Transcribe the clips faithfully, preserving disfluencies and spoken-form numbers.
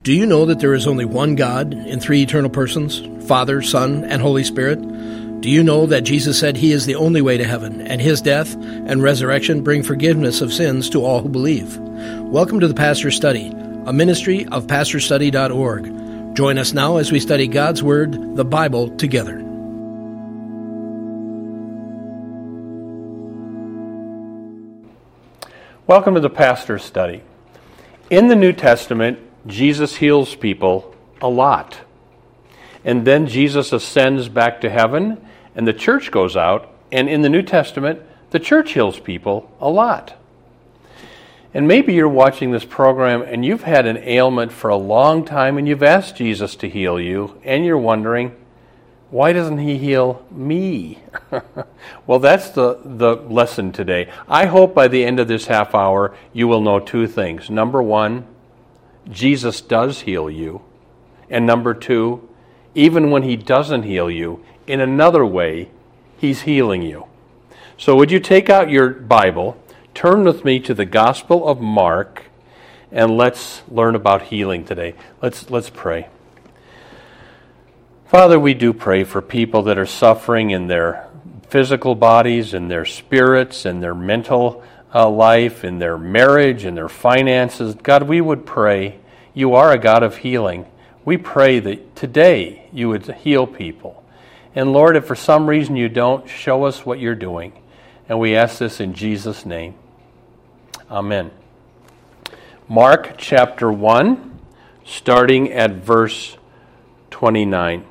Do you know that there is only one God in three eternal persons, Father, Son, and Holy Spirit? Do you know that Jesus said he is the only way to heaven, and his death and resurrection bring forgiveness of sins to all who believe? Welcome to the Pastor's Study, a ministry of pastor study dot org. Join us now as we study God's Word, the Bible, together. Welcome to the Pastor's Study. In the New Testament, Jesus heals people a lot. And then Jesus ascends back to heaven, and the church goes out, and in the New Testament, the church heals people a lot. And maybe you're watching this program and you've had an ailment for a long time and you've asked Jesus to heal you, and you're wondering, why doesn't he heal me? Well, that's the, the lesson today. I hope by the end of this half hour you will know two things. Number one, Jesus does heal you. And number two, even when he doesn't heal you, in another way, he's healing you. So would you take out your Bible, turn with me to the Gospel of Mark, and let's learn about healing today. Let's let's pray. Father, we do pray for people that are suffering in their physical bodies, in their spirits, in their mental uh, life, in their marriage, in their finances. God, we would pray, you are a God of healing. We pray that today you would heal people. And Lord, if for some reason you don't, show us what you're doing. And we ask this in Jesus' name. Amen. Mark chapter one, starting at verse twenty-nine.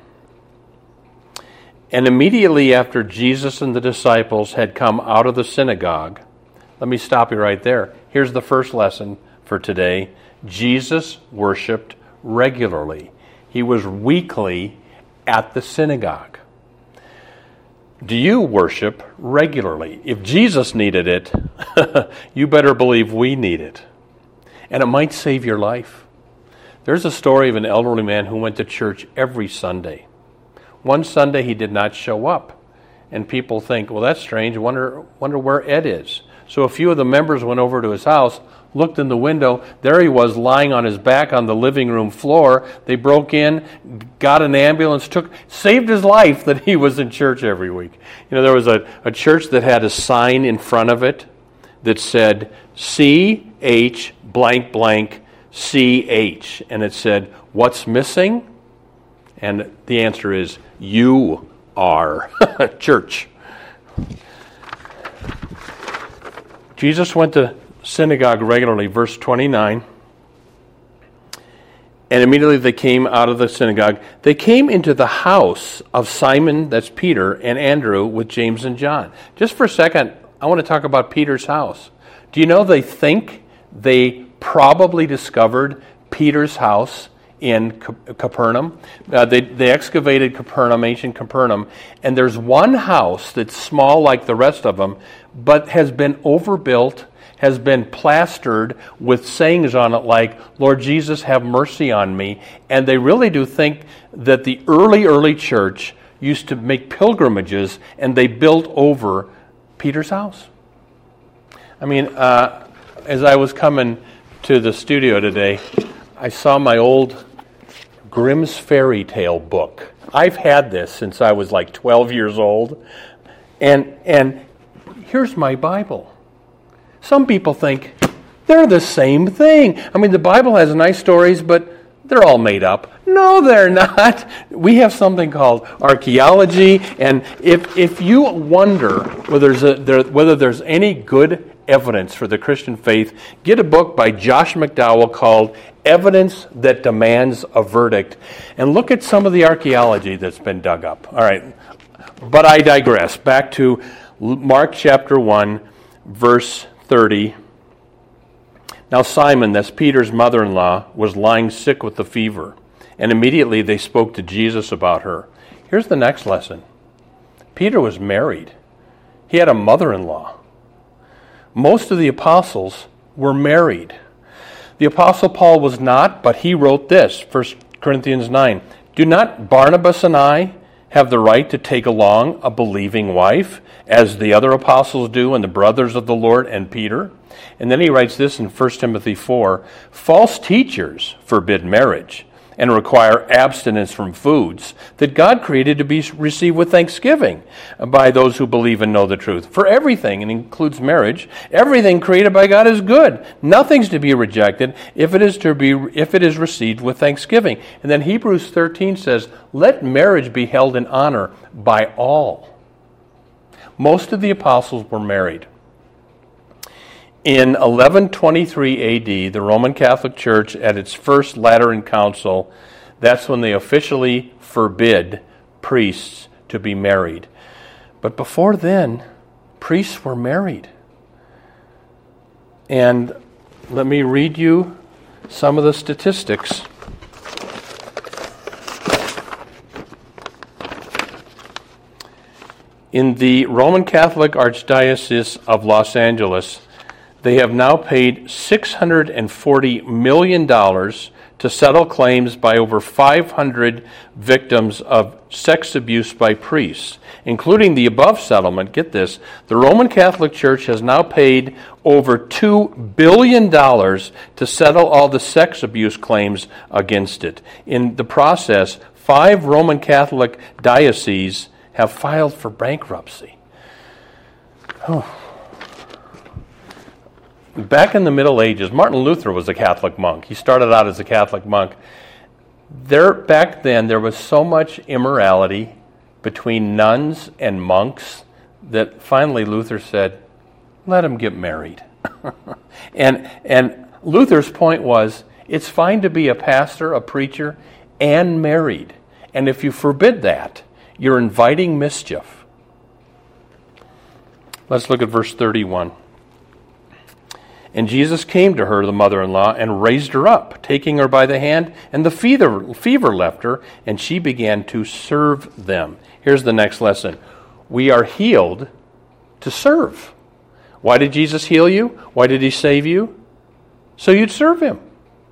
And immediately after Jesus and the disciples had come out of the synagogue, let me stop you right there. Here's the first lesson for today. Jesus worshiped regularly. He was weekly at the synagogue. Do you worship regularly? If Jesus needed it, you better believe we need it. And it might save your life. There's a story of an elderly man who went to church every Sunday. One Sunday he did not show up. And people think, well, that's strange. Wonder, wonder where Ed is. So a few of the members went over to his house, looked in the window. There he was lying on his back on the living room floor. They broke in, got an ambulance, took, saved his life that he was in church every week. You know, there was a, a church that had a sign in front of it that said C H blank blank C H. And it said, what's missing? And the answer is, you are church. Jesus went to synagogue regularly, verse twenty-nine. And immediately they came out of the synagogue. They came into the house of Simon, that's Peter, and Andrew with James and John. Just for a second, I want to talk about Peter's house. Do you know they think they probably discovered Peter's house in Capernaum? Uh, they, they excavated Capernaum, ancient Capernaum, and there's one house that's small like the rest of them, but has been overbuilt, has been plastered with sayings on it like, Lord Jesus, have mercy on me. And they really do think that the early, early church used to make pilgrimages, and they built over Peter's house. I mean, uh, as I was coming to the studio today, I saw my old Grimm's Fairy Tale book. I've had this since I was like twelve years old. And and here's my Bible. Some people think they're the same thing. I mean, the Bible has nice stories, but they're all made up. No, they're not. We have something called archaeology, and if if you wonder whether there's a, there, whether there's any good evidence for the Christian faith, get a book by Josh McDowell called Evidence That Demands a Verdict, and look at some of the archaeology that's been dug up. All right, but I digress. Back to Mark chapter one, verse thirty. Now Simon, that's Peter's mother-in-law, was lying sick with a fever, and immediately they spoke to Jesus about her. Here's the next lesson. Peter was married. He had a mother-in-law. Most of the apostles were married. The apostle Paul was not, but he wrote this, First Corinthians nine. Do not Barnabas and I have the right to take along a believing wife, as the other apostles do and the brothers of the Lord and Peter? And then he writes this in First Timothy four, false teachers forbid marriage and require abstinence from foods that God created to be received with thanksgiving by those who believe and know the truth. For everything, and includes marriage, everything created by God is good. Nothing's to be rejected if it is to be if it is received with thanksgiving. And then Hebrews thirteen says, let marriage be held in honor by all. Most of the apostles were married. In eleven twenty-three A D, the Roman Catholic Church, at its first Lateran Council, that's when they officially forbid priests to be married. But before then, priests were married. And let me read you some of the statistics. In the Roman Catholic Archdiocese of Los Angeles, they have now paid six hundred forty million dollars to settle claims by over five hundred victims of sex abuse by priests. Including the above settlement, get this, the Roman Catholic Church has now paid over two billion dollars to settle all the sex abuse claims against it. In the process, five Roman Catholic dioceses have filed for bankruptcy. Oh. Back in the Middle Ages, Martin Luther was a Catholic monk. He started out as a Catholic monk. There, back then, there was so much immorality between nuns and monks that finally Luther said, let them get married. and, and Luther's point was, it's fine to be a pastor, a preacher, and married. And if you forbid that, you're inviting mischief. Let's look at verse thirty-one. And Jesus came to her, the mother-in-law, and raised her up, taking her by the hand, and the fever, fever left her, and she began to serve them. Here's the next lesson. We are healed to serve. Why did Jesus heal you? Why did he save you? So you'd serve him.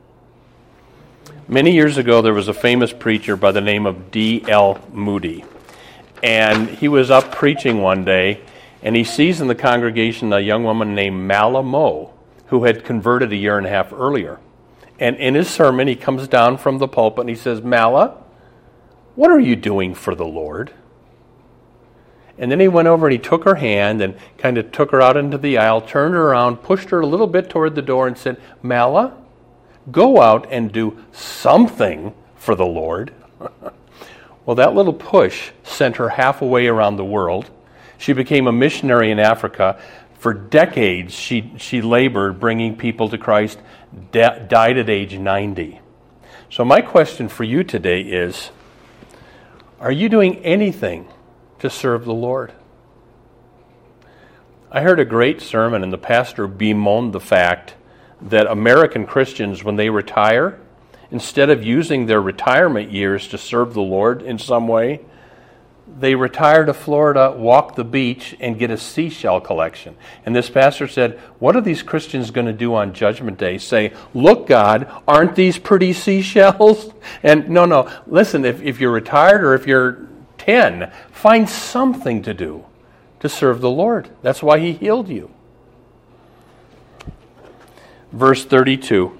Many years ago, there was a famous preacher by the name of D L Moody. And he was up preaching one day, and he sees in the congregation a young woman named Mala Moe, who had converted a year and a half earlier. And in his sermon, he comes down from the pulpit and he says, Mala, what are you doing for the Lord? And then he went over and he took her hand and kind of took her out into the aisle, turned her around, pushed her a little bit toward the door and said, Mala, go out and do something for the Lord. Well, that little push sent her half a way around the world. She became a missionary in Africa. For decades, she, she labored bringing people to Christ, de- died at age ninety. So my question for you today is, are you doing anything to serve the Lord? I heard a great sermon, and the pastor bemoaned the fact that American Christians, when they retire, instead of using their retirement years to serve the Lord in some way, they retire to Florida, walk the beach, and get a seashell collection. And this pastor said, what are these Christians going to do on Judgment Day? Say, look, God, aren't these pretty seashells? And no, no, listen, if, if you're retired or if you're ten, find something to do to serve the Lord. That's why he healed you. Verse thirty-two.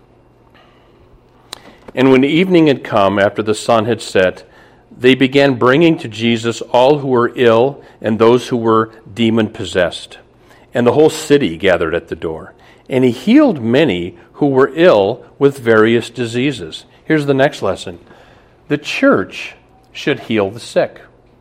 And when evening had come, after the sun had set, they began bringing to Jesus all who were ill and those who were demon-possessed. And the whole city gathered at the door. And he healed many who were ill with various diseases. Here's the next lesson. The church should heal the sick.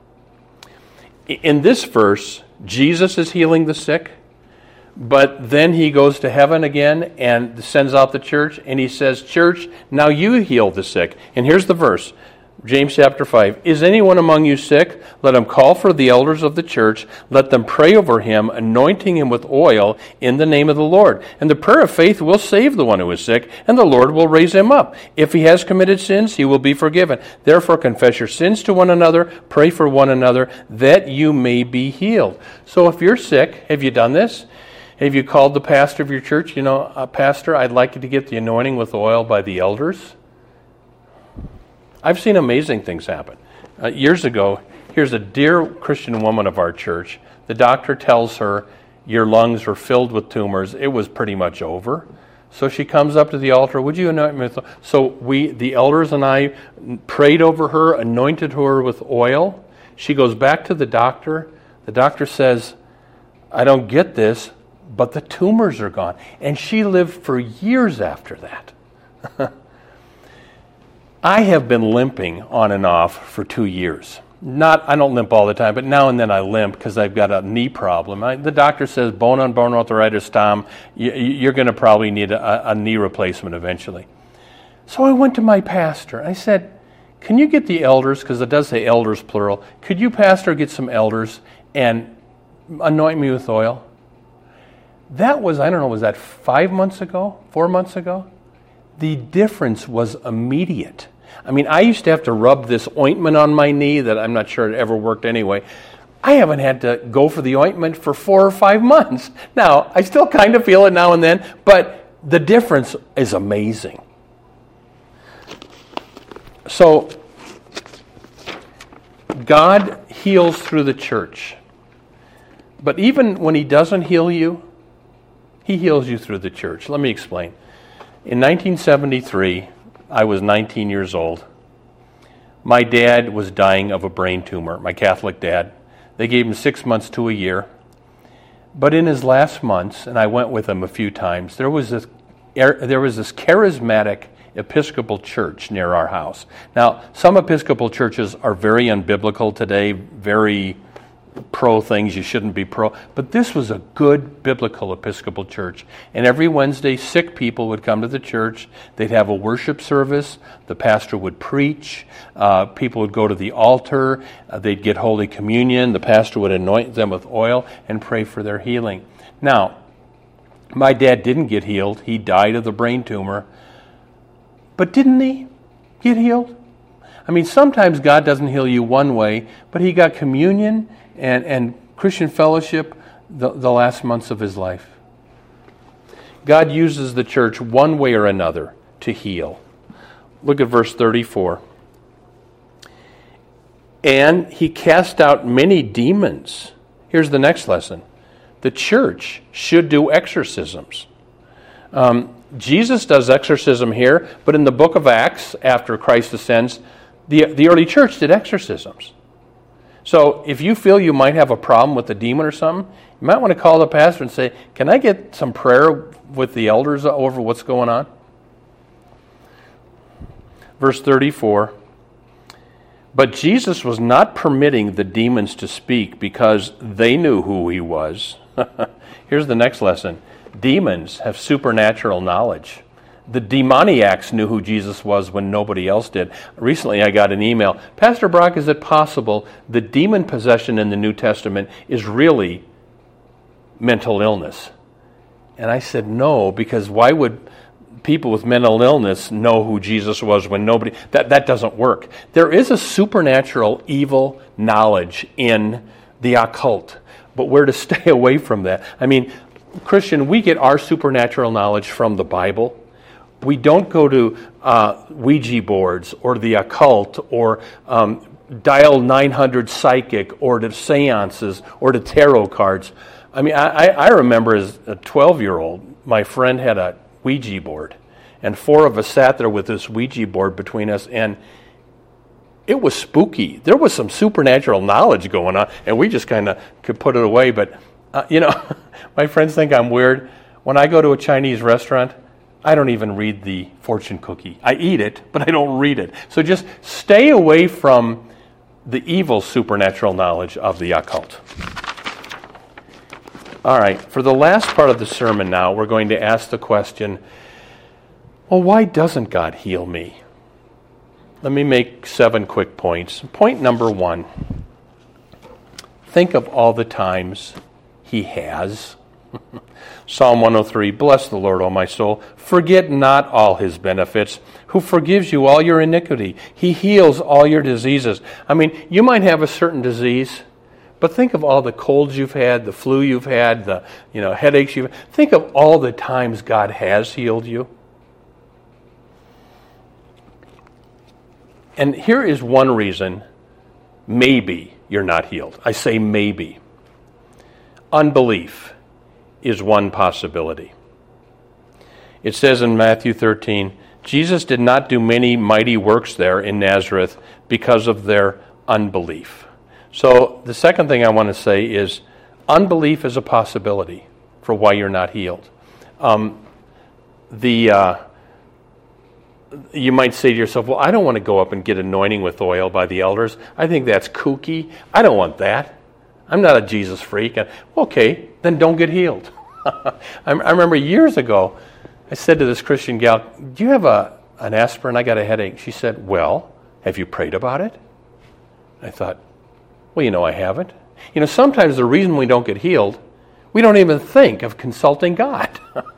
In this verse, Jesus is healing the sick, but then he goes to heaven again and sends out the church, and he says, church, now you heal the sick. And here's the verse. James chapter five, is anyone among you sick? Let him call for the elders of the church. Let them pray over him, anointing him with oil in the name of the Lord. And the prayer of faith will save the one who is sick, and the Lord will raise him up. If he has committed sins, he will be forgiven. Therefore confess your sins to one another, pray for one another, that you may be healed. So if you're sick, have you done this? Have you called the pastor of your church? You know, uh, Pastor, I'd like you to get the anointing with oil by the elders. I've seen amazing things happen. Uh, years ago, here's a dear Christian woman of our church. The doctor tells her, your lungs were filled with tumors. It was pretty much over. So she comes up to the altar. Would you anoint me with oil? So we, the elders and I, prayed over her, anointed her with oil. She goes back to the doctor. The doctor says, I don't get this, but the tumors are gone. And she lived for years after that. I have been limping on and off for two years. Not, I don't limp all the time, but now and then I limp because I've got a knee problem. I, the doctor says bone-on-bone arthritis, Tom, you, you're going to probably need a, a knee replacement eventually. So I went to my pastor. I said, can you get the elders, because it does say elders plural, could you, pastor, get some elders and anoint me with oil? That was, I don't know, was that five months ago, four months ago? The difference was immediate. I mean, I used to have to rub this ointment on my knee that I'm not sure it ever worked anyway. I haven't had to go for the ointment for four or five months. Now, I still kind of feel it now and then, but the difference is amazing. So, God heals through the church. But even when He doesn't heal you, He heals you through the church. Let me explain. In nineteen seventy-three, I was nineteen years old. My dad was dying of a brain tumor, my Catholic dad. They gave him six months to a year. But in his last months, and I went with him a few times, there was this, there was this charismatic Episcopal church near our house. Now, some Episcopal churches are very unbiblical today, very pro things you shouldn't be pro, but this was a good biblical Episcopal church. And every Wednesday, sick people would come to the church. They'd have a worship service. The pastor would preach. Uh, people would go to the altar. Uh, they'd get Holy Communion. The pastor would anoint them with oil and pray for their healing. Now, my dad didn't get healed. He died of the brain tumor. But didn't he get healed? I mean, sometimes God doesn't heal you one way, but he got communion and, and Christian fellowship the, the last months of his life. God uses the church one way or another to heal. Look at verse thirty-four. And he cast out many demons. Here's the next lesson. The church should do exorcisms. Um, Jesus does exorcism here, but in the book of Acts, after Christ ascends, the, the early church did exorcisms. So if you feel you might have a problem with a demon or something, you might want to call the pastor and say, can I get some prayer with the elders over what's going on? Verse thirty-four, but Jesus was not permitting the demons to speak because they knew who he was. Here's the next lesson. Demons have supernatural knowledge. The demoniacs knew who Jesus was when nobody else did. Recently I got an email. Pastor Brock, is it possible the demon possession in the New Testament is really mental illness? And I said no, because why would people with mental illness know who Jesus was when nobody... That, that doesn't work. There is a supernatural evil knowledge in the occult, but we're to stay away from that. I mean, Christian, we get our supernatural knowledge from the Bible. We don't go to uh, Ouija boards or the occult or um, dial nine hundred psychic or to seances or to tarot cards. I mean, I, I remember as a twelve-year-old, my friend had a Ouija board, and four of us sat there with this Ouija board between us, and it was spooky. There was some supernatural knowledge going on, and we just kind of could put it away. But, uh, you know, my friends think I'm weird. When I go to a Chinese restaurant, I don't even read the fortune cookie. I eat it, but I don't read it. So just stay away from the evil supernatural knowledge of the occult. All right, for the last part of the sermon now, we're going to ask the question, well, why doesn't God heal me? Let me make seven quick points. Point number one, think of all the times he has. Psalm one oh three, bless the Lord, O my soul. Forget not all his benefits, who forgives you all your iniquity. He heals all your diseases. I mean, you might have a certain disease, but think of all the colds you've had, the flu you've had, the you know headaches you've had. Think of all the times God has healed you. And here is one reason maybe you're not healed. I say maybe. Unbelief is one possibility. It says in Matthew thirteen, Jesus did not do many mighty works there in Nazareth because of their unbelief. So the second thing I want to say is unbelief is a possibility for why you're not healed. Um, the uh, you might say to yourself, well, I don't want to go up and get anointing with oil by the elders. I think that's kooky. I don't want that. I'm not a Jesus freak. Okay, then don't get healed. I remember years ago, I said to this Christian gal, do you have a an aspirin? I got a headache. She said, well, have you prayed about it? I thought, well, you know, I haven't. You know, sometimes the reason we don't get healed, we don't even think of consulting God.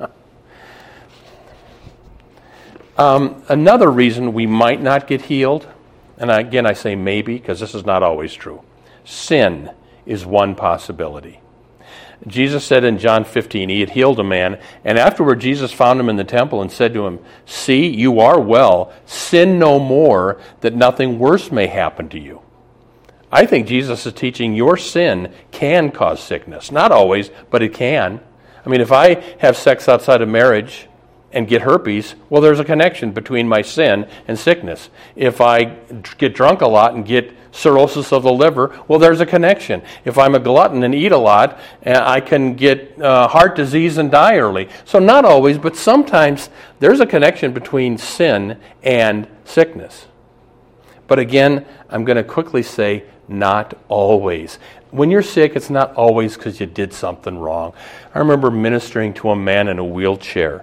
um, another reason we might not get healed, and again I say maybe because this is not always true, sin is one possibility. Jesus said in John fifteen, he had healed a man, and afterward Jesus found him in the temple and said to him, see, you are well, sin no more, that nothing worse may happen to you. I think Jesus is teaching your sin can cause sickness. Not always, but it can. I mean, if I have sex outside of marriage and get herpes, well, there's a connection between my sin and sickness. If I get drunk a lot and get cirrhosis of the liver, well, there's a connection. If I'm a glutton and eat a lot, I can get uh, heart disease and die early. So not always, but sometimes there's a connection between sin and sickness. But again, I'm going to quickly say, not always. When you're sick, it's not always because you did something wrong. I remember ministering to a man in a wheelchair,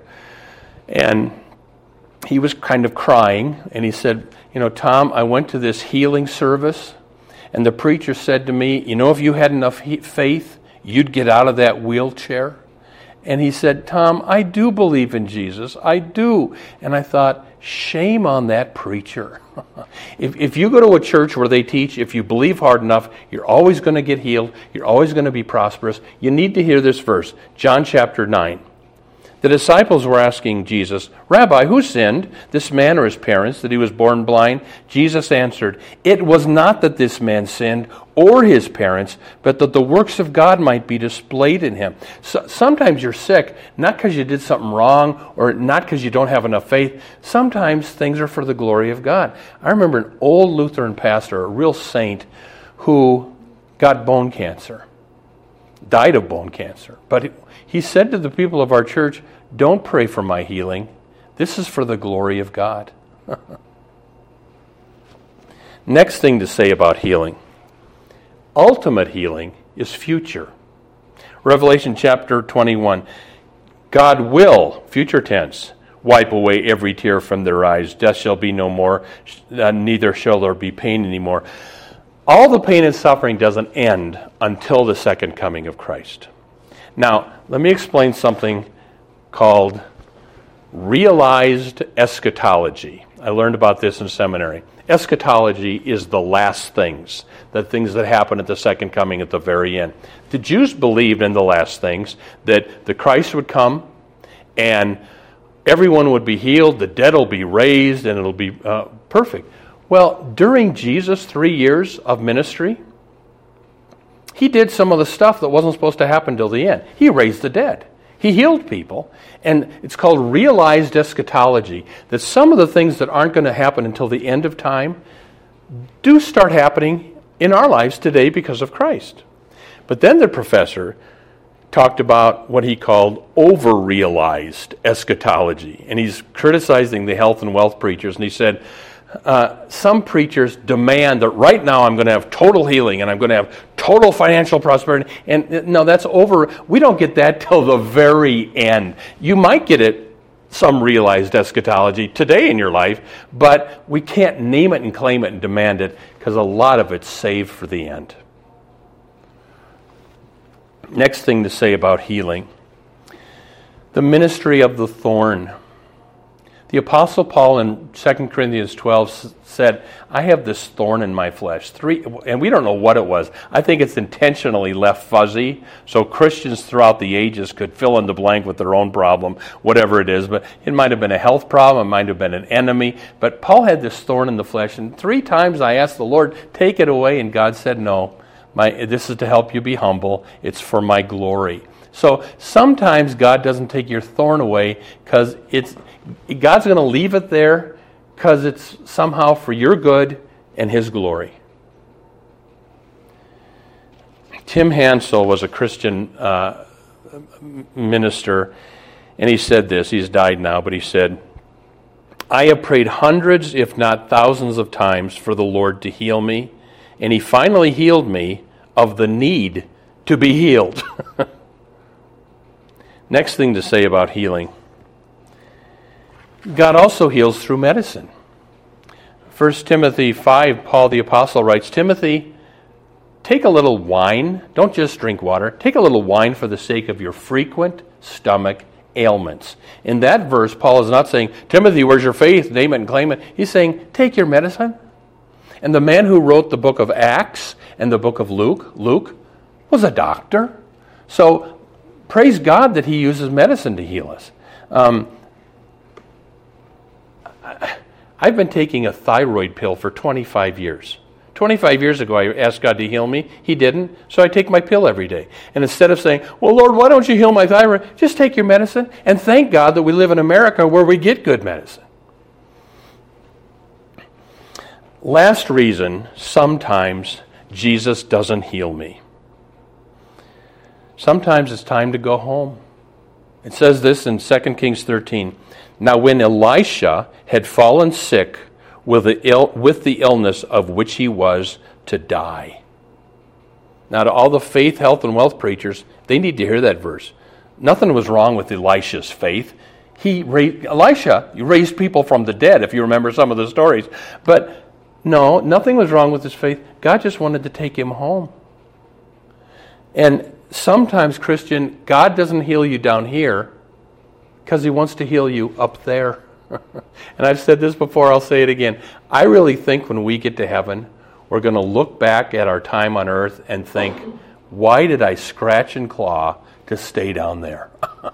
and he was kind of crying, and he said, you know, Tom, I went to this healing service, and the preacher said to me, you know, if you had enough he- faith, you'd get out of that wheelchair. And he said, Tom, I do believe in Jesus. I do. And I thought, shame on that preacher. if, if you go to a church where they teach, if you believe hard enough, you're always going to get healed. You're always going to be prosperous. You need to hear this verse, John chapter nine. The disciples were asking Jesus, Rabbi, who sinned, this man or his parents, that he was born blind? Jesus answered, it was not that this man sinned or his parents, but that the works of God might be displayed in him. So, sometimes you're sick, not because you did something wrong or not because you don't have enough faith. Sometimes things are for the glory of God. I remember an old Lutheran pastor, a real saint, who got bone cancer, died of bone cancer. But he said to the people of our church, don't pray for my healing. This is for the glory of God. Next thing to say about healing. Ultimate healing is future. Revelation chapter twenty-one. God will, future tense, wipe away every tear from their eyes. Death shall be no more, uh, neither shall there be pain anymore. All the pain and suffering doesn't end until the second coming of Christ. Now, let me explain something called realized eschatology. I learned about this in seminary. Eschatology is the last things, the things that happen at the second coming at the very end. The Jews believed in the last things, that the Christ would come and everyone would be healed, the dead will be raised, and it'll be uh, perfect. Well, during Jesus' three years of ministry, he did some of the stuff that wasn't supposed to happen till the end. He raised the dead. He healed people. And it's called realized eschatology, that some of the things that aren't going to happen until the end of time do start happening in our lives today because of Christ. But then the professor talked about what he called over-realized eschatology. And he's criticizing the health and wealth preachers. And he said, Uh, some preachers demand that right now I'm going to have total healing and I'm going to have total financial prosperity. And uh, no, that's over. We don't get that till the very end. You might get it, some realized eschatology today in your life, but we can't name it and claim it and demand it because a lot of it's saved for the end. Next thing to say about healing, the ministry of the thorn. The Apostle Paul in Second Corinthians twelve said, I have this thorn in my flesh. Three, and we don't know what it was. I think it's intentionally left fuzzy so Christians throughout the ages could fill in the blank with their own problem, whatever it is. But it might have been a health problem. It might have been an enemy. But Paul had this thorn in the flesh. And three times I asked the Lord, take it away. And God said, no, my, this is to help you be humble. It's for my glory. So sometimes God doesn't take your thorn away because it's God's going to leave it there because it's somehow for your good and His glory. Tim Hansel was a Christian uh, minister, and he said this. He's died now, but he said, I have prayed hundreds, if not thousands of times for the Lord to heal me, and He finally healed me of the need to be healed. Next thing to say about healing. God also heals through medicine. First Timothy five, Paul the Apostle writes, Timothy, take a little wine. Don't just drink water. Take a little wine for the sake of your frequent stomach ailments. In that verse, Paul is not saying, Timothy, where's your faith? Name it and claim it. He's saying, take your medicine. And the man who wrote the book of Acts and the book of Luke, Luke, was a doctor. So praise God that He uses medicine to heal us. Um, I've been taking a thyroid pill for twenty-five years. twenty-five years ago, I asked God to heal me. He didn't, so I take my pill every day. And instead of saying, well, Lord, why don't you heal my thyroid? Just take your medicine, and thank God that we live in America where we get good medicine. Last reason, sometimes Jesus doesn't heal me. Sometimes it's time to go home. It says this in Second Kings thirteen. Now when Elisha had fallen sick with the, Ill, with the illness of which he was to die. Now to all the faith, health, and wealth preachers, they need to hear that verse. Nothing was wrong with Elisha's faith. He raised, Elisha raised people from the dead, if you remember some of the stories. But no, nothing was wrong with his faith. God just wanted to take him home. And sometimes, Christian, God doesn't heal you down here because He wants to heal you up there. And I've said this before, I'll say it again. I really think when we get to heaven, we're going to look back at our time on earth and think, why did I scratch and claw to stay down there?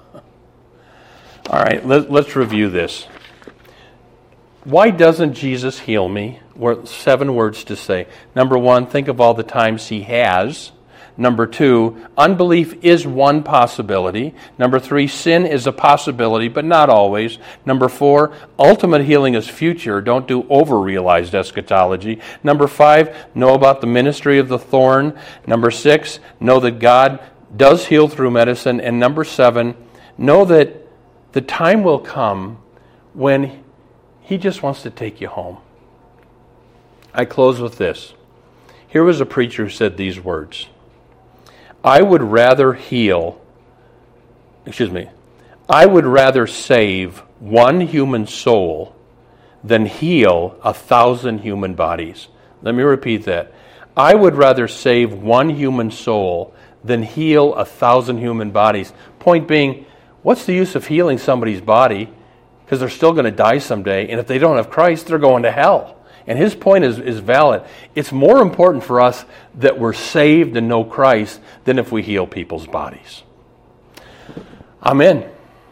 All right, let, let's review this. Why doesn't Jesus heal me? We're, seven words to say. Number one, think of all the times He has. Number two, unbelief is one possibility. Number three, sin is a possibility, but not always. Number four, ultimate healing is future. Don't do over-realized eschatology. Number five, know about the ministry of the thorn. Number six, know that God does heal through medicine. And number seven, know that the time will come when He just wants to take you home. I close with this. Here was a preacher who said these words. I would rather heal, excuse me, I would rather save one human soul than heal a thousand human bodies. Let me repeat that. I would rather save one human soul than heal a thousand human bodies. Point being, what's the use of healing somebody's body? Because they're still going to die someday, and if they don't have Christ, they're going to hell. And his point is, is valid. It's more important for us that we're saved and know Christ than if we heal people's bodies. Amen.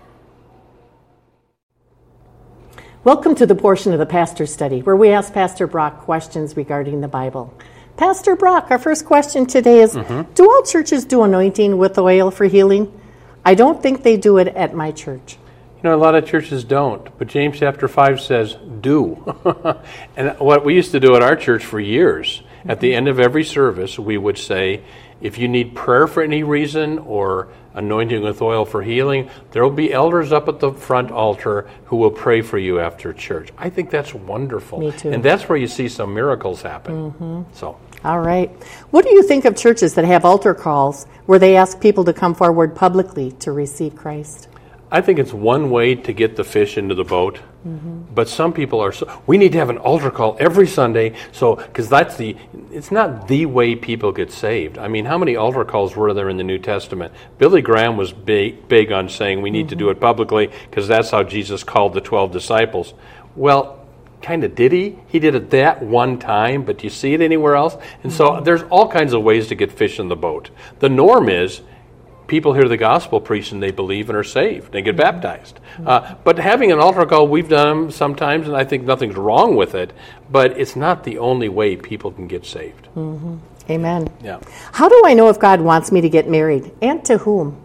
Welcome to the portion of the Pastor Study where we ask Pastor Brock questions regarding the Bible. Pastor Brock, our first question today is, mm-hmm. do all churches do anointing with oil for healing? I don't think they do it at my church. You know, a lot of churches don't, but James chapter five says, do. And what we used to do at our church for years, at the end of every service, we would say, if you need prayer for any reason or anointing with oil for healing, there will be elders up at the front altar who will pray for you after church. I think that's wonderful. Me too. And that's where you see some miracles happen. Mm-hmm. So, all right. What do you think of churches that have altar calls where they ask people to come forward publicly to receive Christ? I think it's one way to get the fish into the boat. Mm-hmm. But some people are so, we need to have an altar call every Sunday, so because that's the, it's not the way people get saved. I mean, how many altar calls were there in the New Testament? Billy Graham was big, big on saying we need mm-hmm. to do it publicly because that's how Jesus called the twelve disciples. Well, kind of did he? He did it that one time, but do you see it anywhere else? And mm-hmm. so there's all kinds of ways to get fish in the boat. The norm is people hear the gospel preached and they believe and are saved. They get mm-hmm. baptized. Mm-hmm. Uh, but having an altar call, we've done them sometimes, and I think nothing's wrong with it, but it's not the only way people can get saved. Mm-hmm. Amen. Yeah. How do I know if God wants me to get married, and to whom?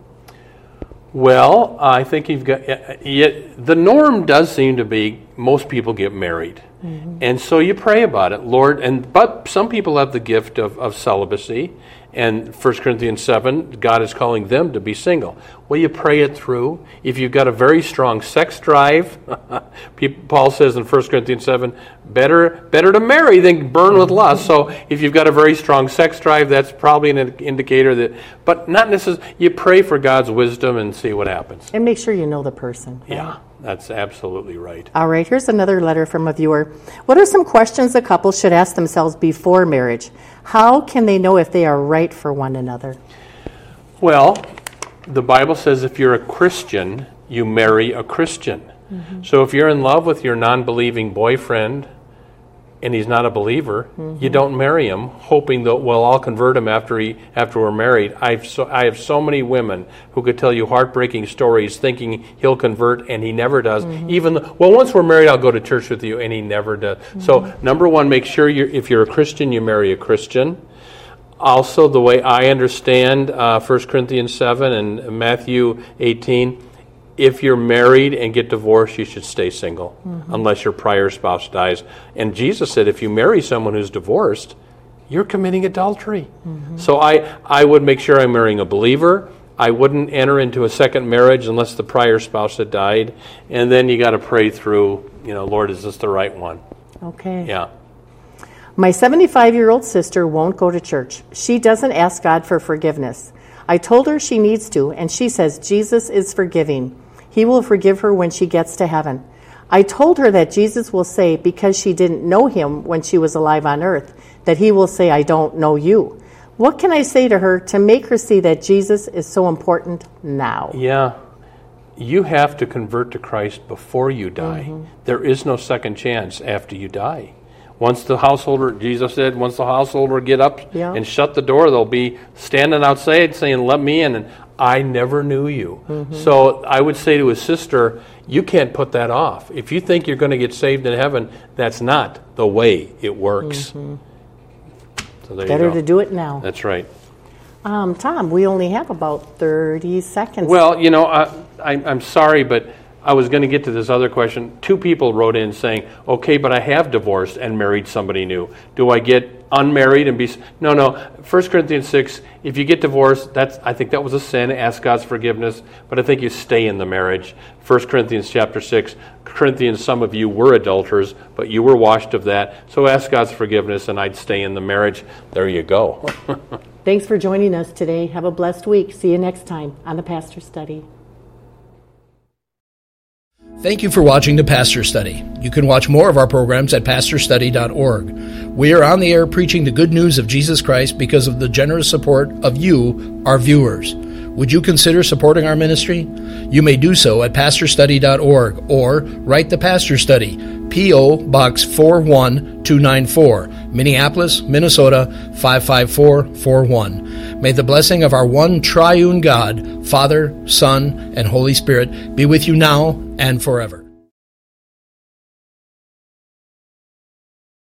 Well, I think you've got, uh, yet the norm does seem to be most people get married. Mm-hmm. And so you pray about it, Lord, and but some people have the gift of, of celibacy, and First Corinthians seven, God is calling them to be single. Well, you pray it through. If you've got a very strong sex drive, Paul says in First Corinthians seven, better better to marry than burn with lust. So if you've got a very strong sex drive, that's probably an indicator that, but not necessarily, you pray for God's wisdom and see what happens. And make sure you know the person. Right? Yeah, that's absolutely right. All right, here's another letter from a viewer. What are some questions a couple should ask themselves before marriage? How can they know if they are right for one another? Well, the Bible says if you're a Christian, you marry a Christian. Mm-hmm. So if you're in love with your non-believing boyfriend and he's not a believer, mm-hmm. you don't marry him hoping that, well, I'll convert him after he after we're married. I've so, I have so many women who could tell you heartbreaking stories thinking he'll convert and he never does. Mm-hmm. Even though, well, once we're married, I'll go to church with you, and he never does. Mm-hmm. So number one, make sure you're, if you're a Christian, you marry a Christian. Also, the way I understand uh, First Corinthians seven and Matthew eighteen, if you're married and get divorced, you should stay single, mm-hmm. unless your prior spouse dies. And Jesus said if you marry someone who's divorced, you're committing adultery. Mm-hmm. So I, I would make sure I'm marrying a believer. I wouldn't enter into a second marriage unless the prior spouse had died. And then you got to pray through, you know, Lord, is this the right one? Okay. Yeah. My seventy-five-year-old sister won't go to church. She doesn't ask God for forgiveness. I told her she needs to, and she says Jesus is forgiving. He will forgive her when she gets to heaven. I told her that Jesus will say, because she didn't know him when she was alive on earth, that he will say, I don't know you. What can I say to her to make her see that Jesus is so important now? Yeah. You have to convert to Christ before you die. Mm-hmm. There is no second chance after you die. Once the householder, Jesus said, once the householder get up yeah. and shut the door, they'll be standing outside saying, let me in, and I never knew you. Mm-hmm. So I would say to his sister, you can't put that off. If you think you're going to get saved in heaven, that's not the way it works. Mm-hmm. So there Better you go. to do it now. That's right. Um, Tom, we only have about thirty seconds. Well, you know, I, I, I'm sorry, but I was going to get to this other question. Two people wrote in saying, okay, but I have divorced and married somebody new. Do I get unmarried and be... No, no. First Corinthians six, if you get divorced, that's I think that was a sin. Ask God's forgiveness. But I think you stay in the marriage. First Corinthians chapter six, Corinthians, some of you were adulterers, but you were washed of that. So ask God's forgiveness, and I'd stay in the marriage. There you go. Thanks for joining us today. Have a blessed week. See you next time on the Pastor Study. Thank you for watching the Pastor Study. You can watch more of our programs at pastor study dot org. We are on the air preaching the good news of Jesus Christ because of the generous support of you, our viewers. Would you consider supporting our ministry? You may do so at pastor study dot org or write the Pastor Study, P O. Box four one two nine four, Minneapolis, Minnesota five five four four one. May the blessing of our one triune God, Father, Son, and Holy Spirit be with you now and forever.